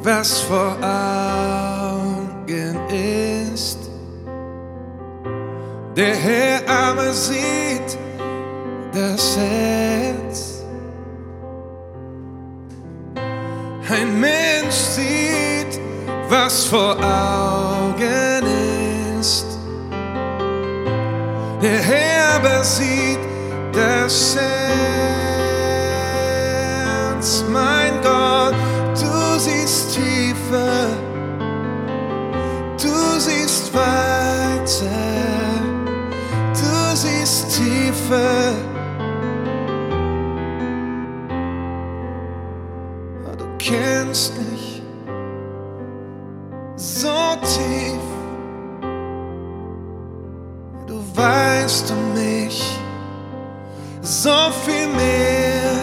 was vor Augen ist. Der Herr aber sieht das Herz. Ein Mensch sieht, was vor Augen ist. Der Herr aber sieht das Herz. Mein Gott, du siehst tiefer, du siehst weiter, du siehst tiefer. Du kennst mich so tief, du weißt um mich so viel mehr.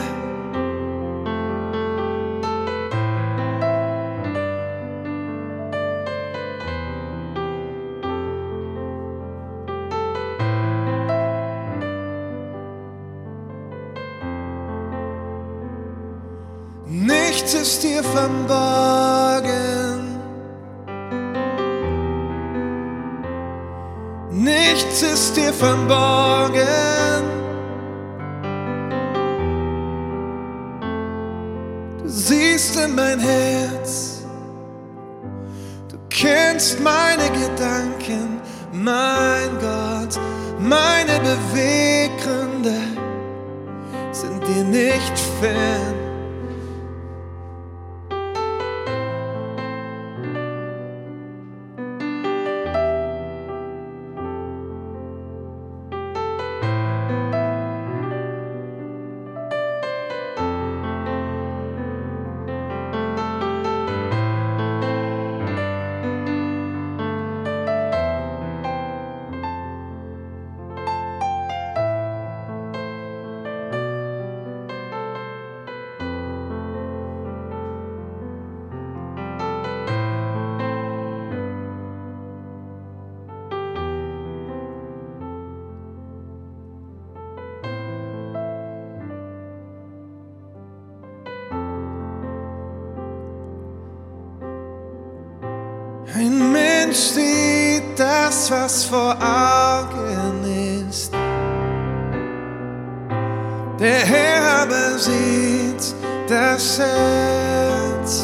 Nichts ist dir verborgen, nichts ist dir verborgen. Du siehst in mein Herz, du kennst meine Gedanken, mein Gott, meine Beweggründe sind dir nicht fern. Ein Mensch sieht das, was vor Augen ist. Der Herr aber sieht das Herz.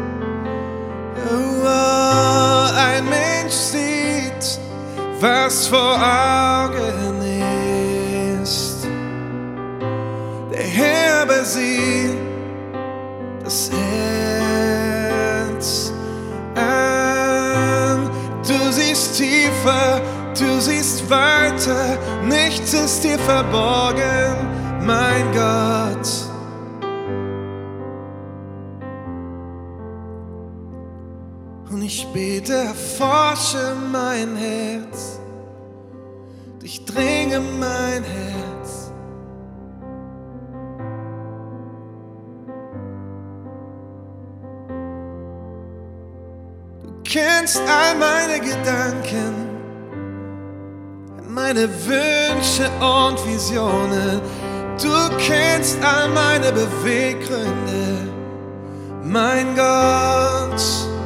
Oh, oh, ein Mensch sieht, was vor Augen ist. Der Herr aber sieht das Herz. Du siehst tiefer, du siehst weiter, nichts ist dir verborgen, mein Gott. Und ich bete, erforsche mein Herz, durchdringe mein Herz. Du kennst all meine Gedanken, meine Wünsche und Visionen. Du kennst all meine Beweggründe, mein Gott.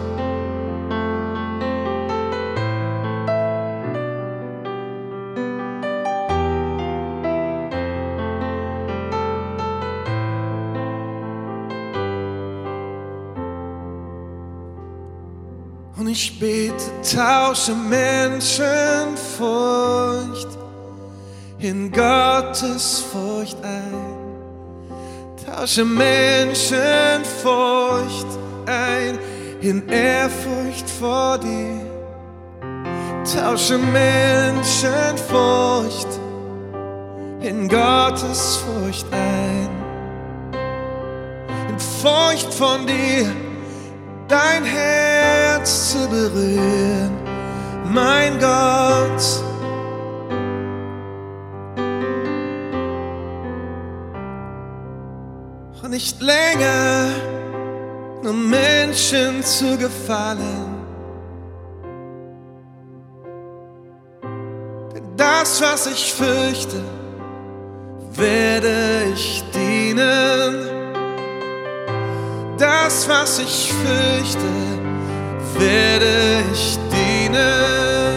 Und ich bete, tausche Menschenfurcht in Gottesfurcht ein. Tausche Menschenfurcht ein in Ehrfurcht vor dir. Tausche Menschenfurcht in Gottesfurcht ein. In Furcht von dir dein Herz zu berühren, mein Gott. Und nicht länger nur Menschen zu gefallen, denn das, was ich fürchte, werde ich dienen. Das, das, was ich fürchte, werde ich dienen.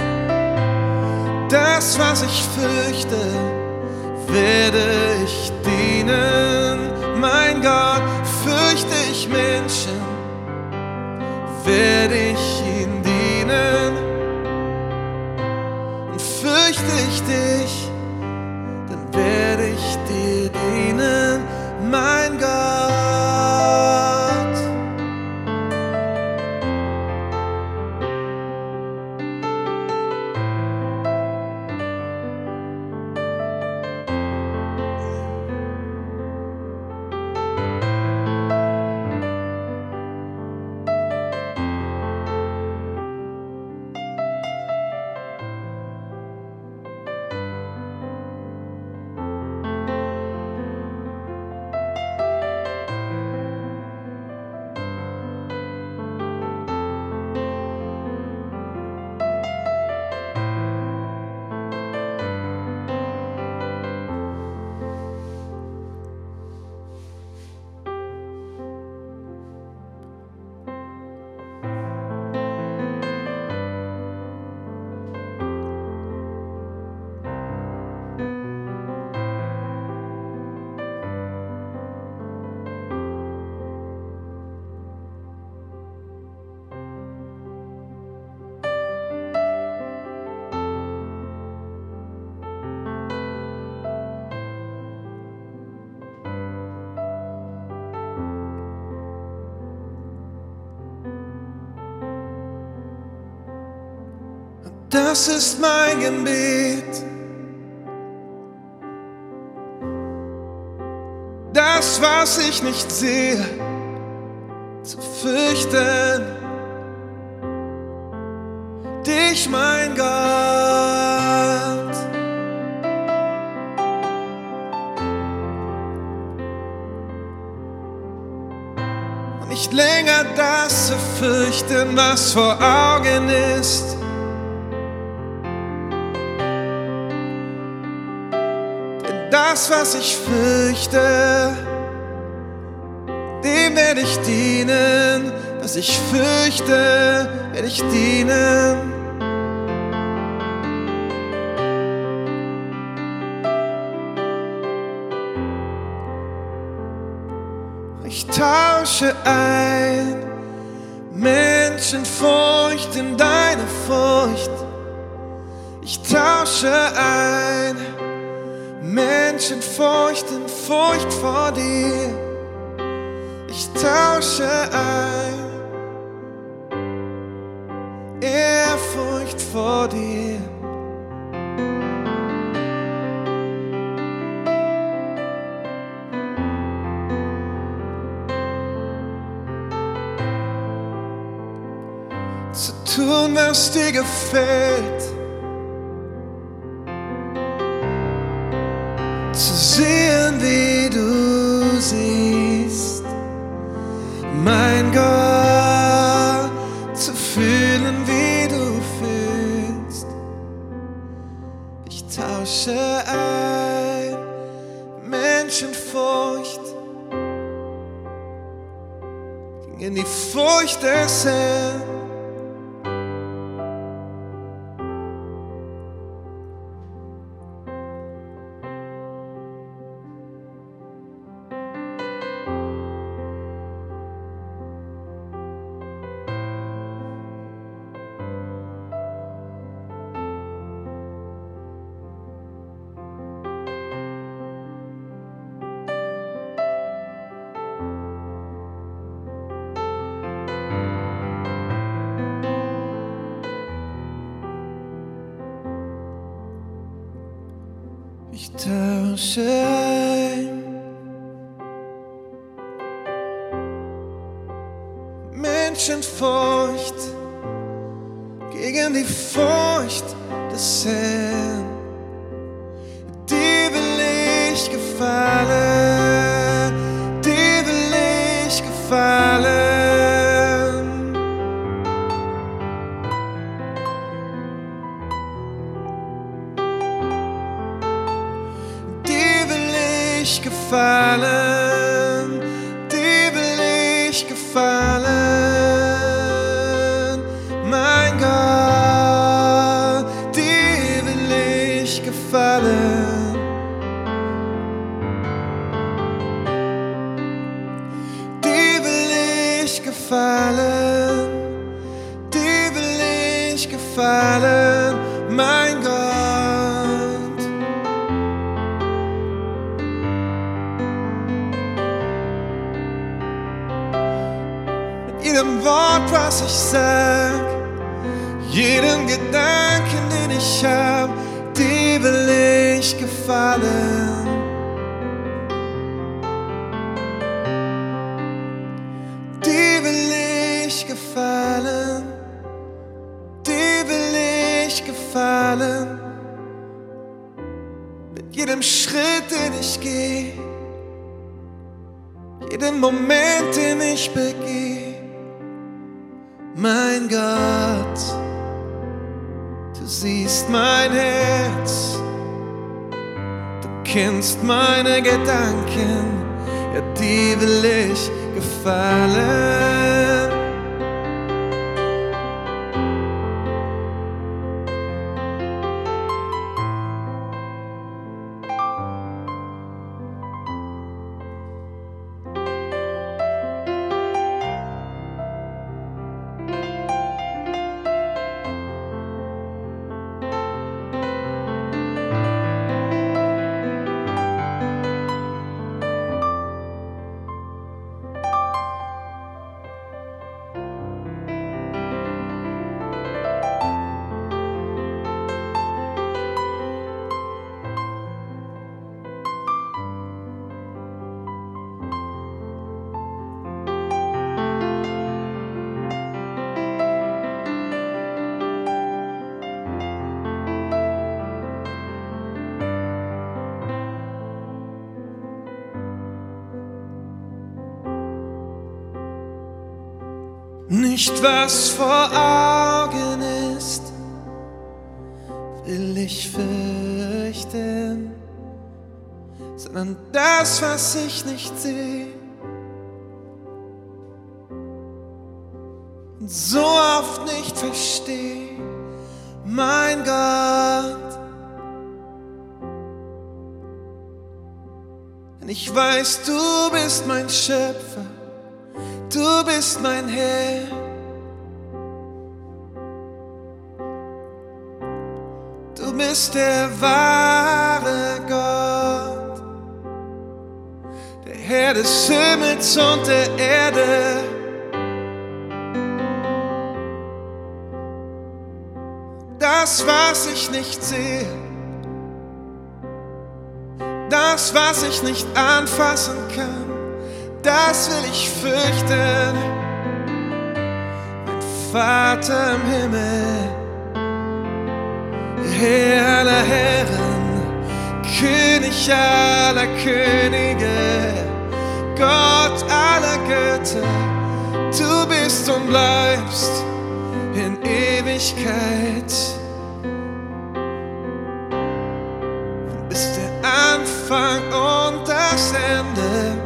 Das, was ich fürchte, werde ich dienen. Mein Gott, fürchte ich Menschen, werde ich ihnen dienen. Und fürchte ich dich, dann werde ich dir dienen, mein Gott. Das ist mein Gebet, das, was ich nicht sehe, zu fürchten, dich, mein Gott. Und nicht länger das zu fürchten, was vor Augen ist. Das, was ich fürchte, dem werde ich dienen. Was ich fürchte, werde ich dienen. Ich tausche ein Menschenfurcht in deine Furcht. Ich tausche ein Menschenfurcht in Furcht vor dir. Ich tausche ein Ehrfurcht vor dir. Zu tun, was dir gefällt, zu sehen, wie du siehst, mein Gott, zu fühlen, wie du fühlst. Ich tausche ein Menschenfurcht gegen die Furcht des Herrn. Ich tausche ein Menschenfurcht gegen die Furcht des Herrn. Dir will ich gefallen, dir will ich gefallen. Gefallen, dir will ich gefallen. Dir will ich gefallen, dir will ich gefallen, mein Gott. Mit jedem Wort, was ich sag, jedem Gedanken, den ich hab, dir will ich gefallen. Dir will ich gefallen, dir will ich gefallen. Mit jedem Schritt, den ich gehe, jedem Moment, den ich begehe, mein Gott. Du siehst mein Herz, du kennst meine Gedanken, ja, dir will ich gefallen. Nicht was vor Augen ist, will ich fürchten, sondern das, was ich nicht sehe. Und so oft nicht verstehe, mein Gott. Denn ich weiß, du bist mein Schöpfer. Du bist mein Herr. Du bist der wahre Gott, der Herr des Himmels und der Erde. Das, was ich nicht sehe, das, was ich nicht anfassen kann, das will ich fürchten, mein Vater im Himmel, Herr aller Herren, König aller Könige, Gott aller Götter, du bist und bleibst in Ewigkeit. Du bist der Anfang und das Ende.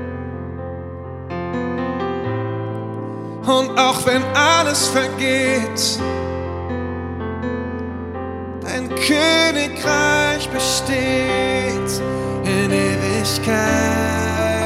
Und auch wenn alles vergeht, dein Königreich besteht in Ewigkeit.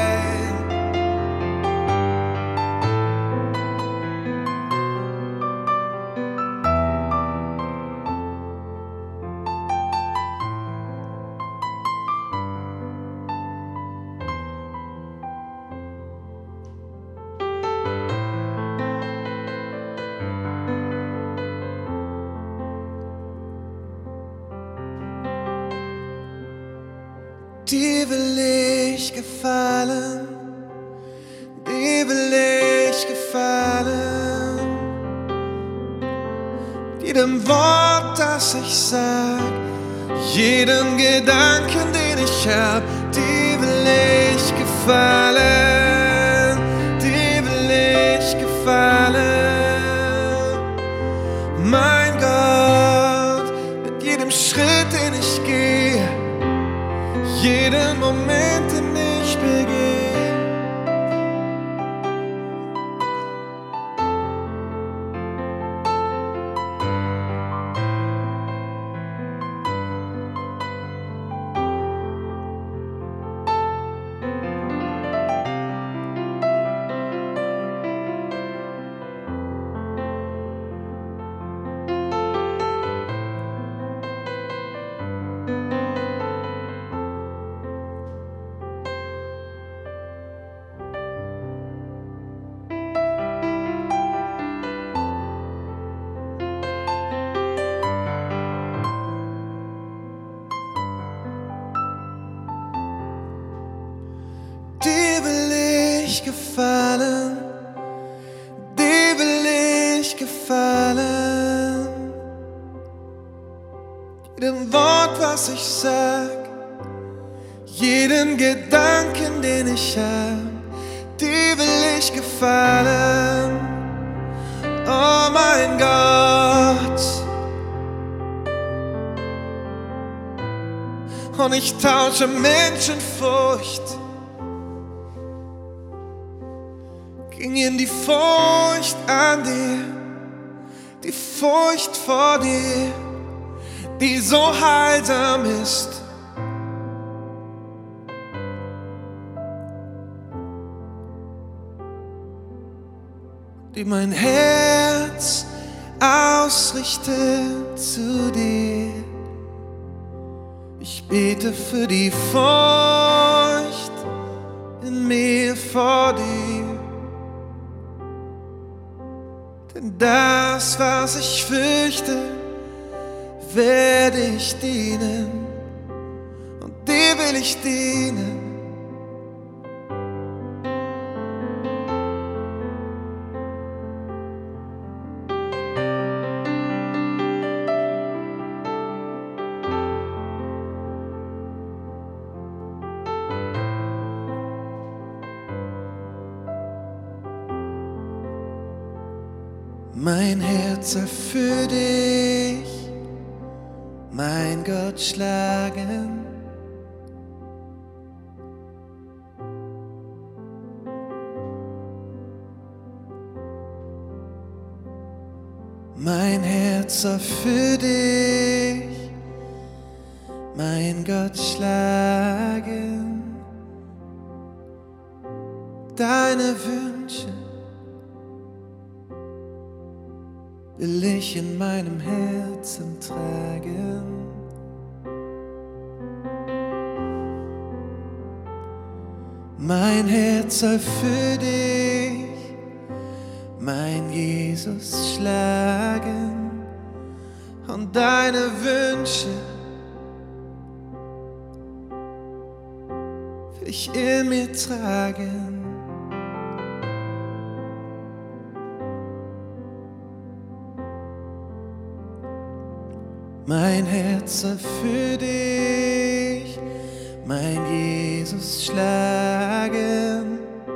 Dir will ich gefallen, dir will ich gefallen. Jedem Wort, das ich sag, jedem Gedanken, den ich hab, dir will ich gefallen, dir will ich gefallen. Mein Gott, mit jedem Schritt, den ich gehe, jeden Moment, den ich begehe, ich gefallen, dir will ich gefallen. Jedem Wort, was ich sag, jeden Gedanken, den ich hab, dir will ich gefallen. Oh mein Gott. Und ich tausche Menschenfurcht gegen die Furcht an dir, die Furcht vor dir, die so heilsam ist. Die mein Herz ausrichtet zu dir. Ich bete für die Furcht in mir vor dir. Denn das, was ich fürchte, werde ich dienen. Und dir will ich dienen. Mein Herz soll für dich, mein Gott, schlagen. Mein Herz soll für dich, mein Gott, schlagen. Deine Wünsche will ich in meinem Herzen tragen. Mein Herz soll für dich, mein Jesus, schlagen. Und deine Wünsche will ich in mir tragen. Mein Herz soll für dich, mein Jesus, schlagen.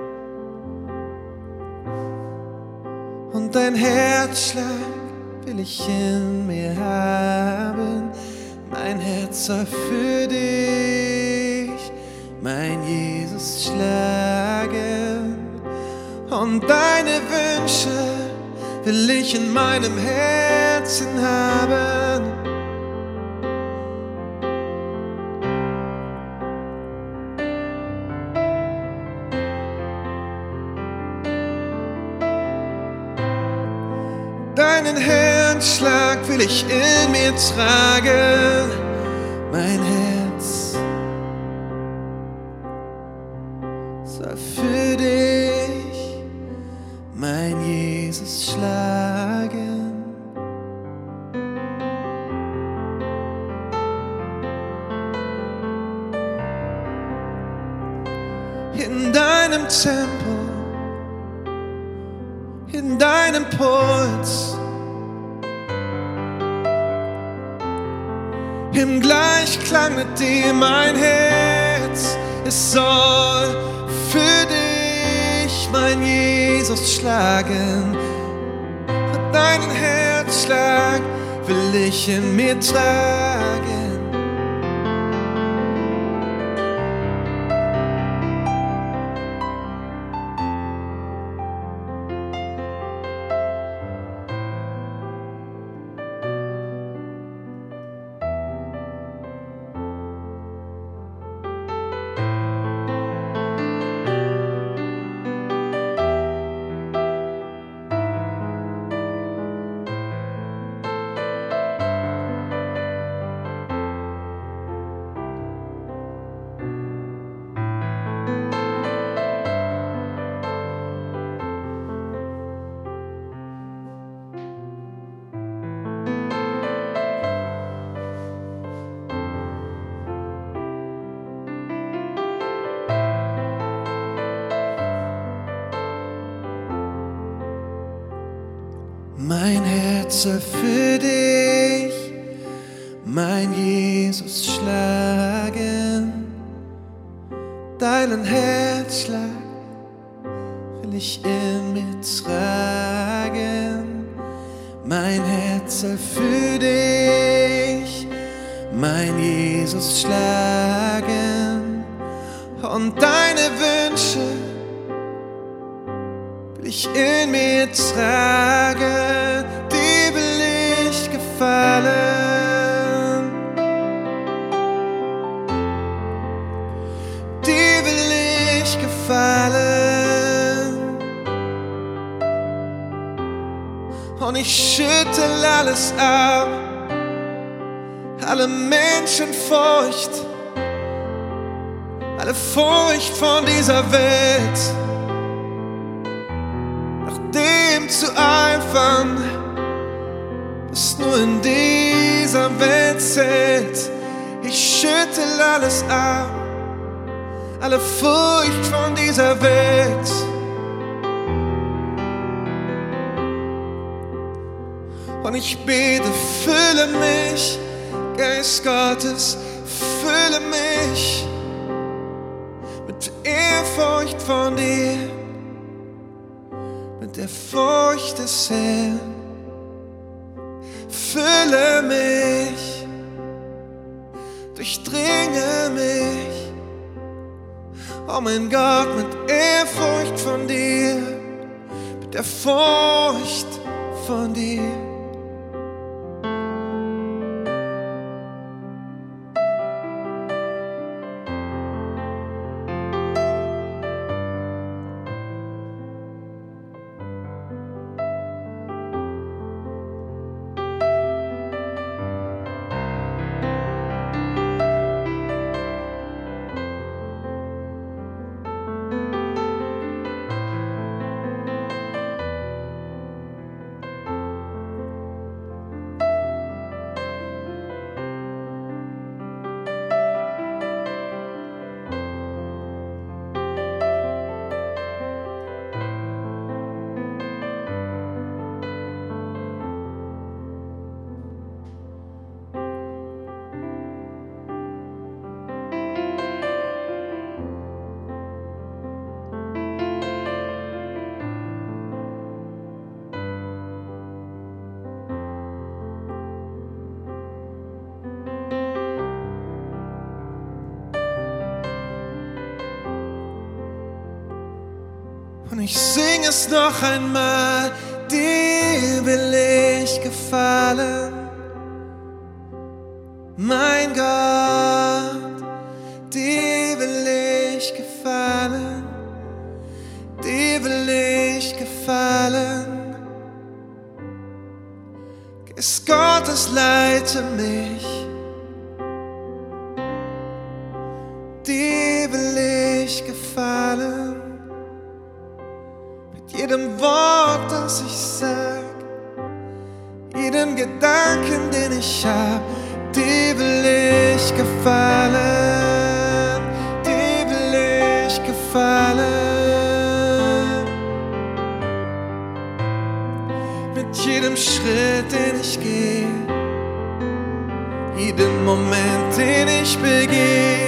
Und dein Herzschlag will ich in mir haben. Mein Herz soll für dich, mein Jesus, schlagen. Und deine Wünsche will ich in meinem Herzen haben. Deinen Herzschlag will ich in mir tragen. Mein Herz soll für dich, mein Jesus, schlagen. In deinem Tempo, in deinem Puls, im Gleichklang mit dir mein Herz. Es soll für dich, mein Jesus, schlagen. Und deinen Herzschlag will ich in mir tragen. Mein Herz soll für dich, mein Jesus, schlagen. Deinen Herzschlag will ich in mir tragen. Mein Herz soll für dich, mein Jesus, schlagen. Und deine Wünsche will ich in mir tragen, dir will ich gefallen, dir will ich gefallen. Und ich schüttel alles ab, alle Menschenfurcht, alle Furcht von dieser Welt, dem zu eifern, was nur in dieser Welt zählt. Ich schüttel alles ab, alle Furcht von dieser Welt. Und ich bete, fülle mich, Geist Gottes, fülle mich mit Ehrfurcht von dir, mit der Furcht des Herrn. Fülle mich, durchdringe mich, oh mein Gott, mit Ehrfurcht von dir, mit der Furcht von dir. Und ich sing es noch einmal, dir will ich gefallen, mein Gott, dir will ich gefallen, dir will ich gefallen. Geist Gottes, leite mich, dir will ich gefallen. Jedem Wort, das ich sag, jedem Gedanken, den ich hab, dir will ich gefallen, dir will ich gefallen. Mit jedem Schritt, den ich gehe, jedem Moment, den ich begehe.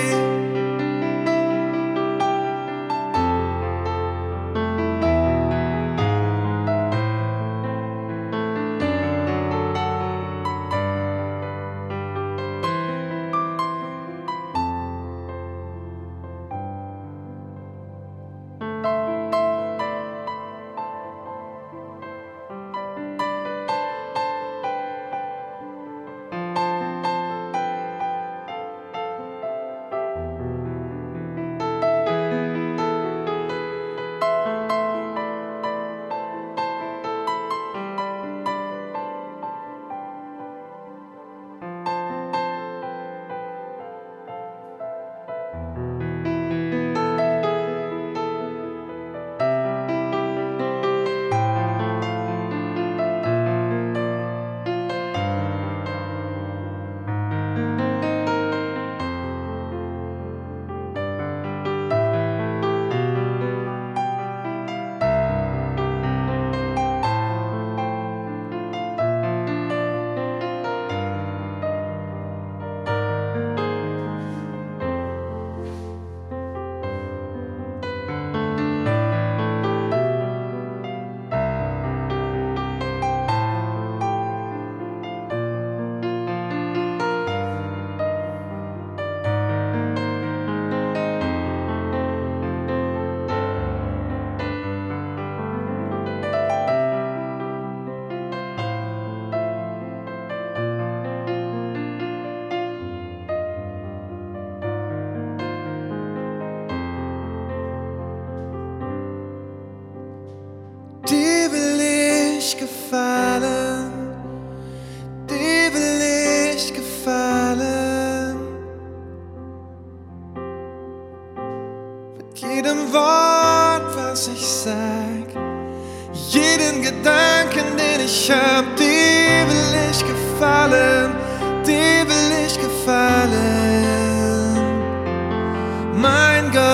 jedem Wort, was ich sag, jeden Gedanken, den ich hab, dir will ich gefallen, dir will ich gefallen, mein Gott.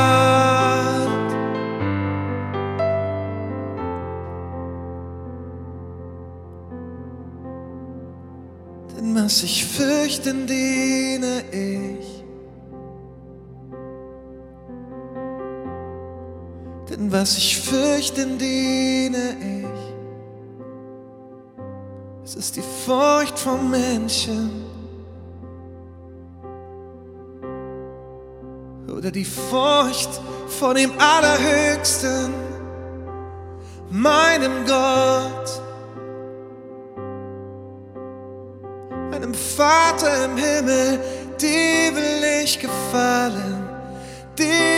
Denn was ich fürchte, diene ich. Denn was ich fürchte, diene ich. Es ist die Furcht vor Menschen oder die Furcht vor dem Allerhöchsten, meinem Gott, meinem Vater im Himmel, dir will ich gefallen, dir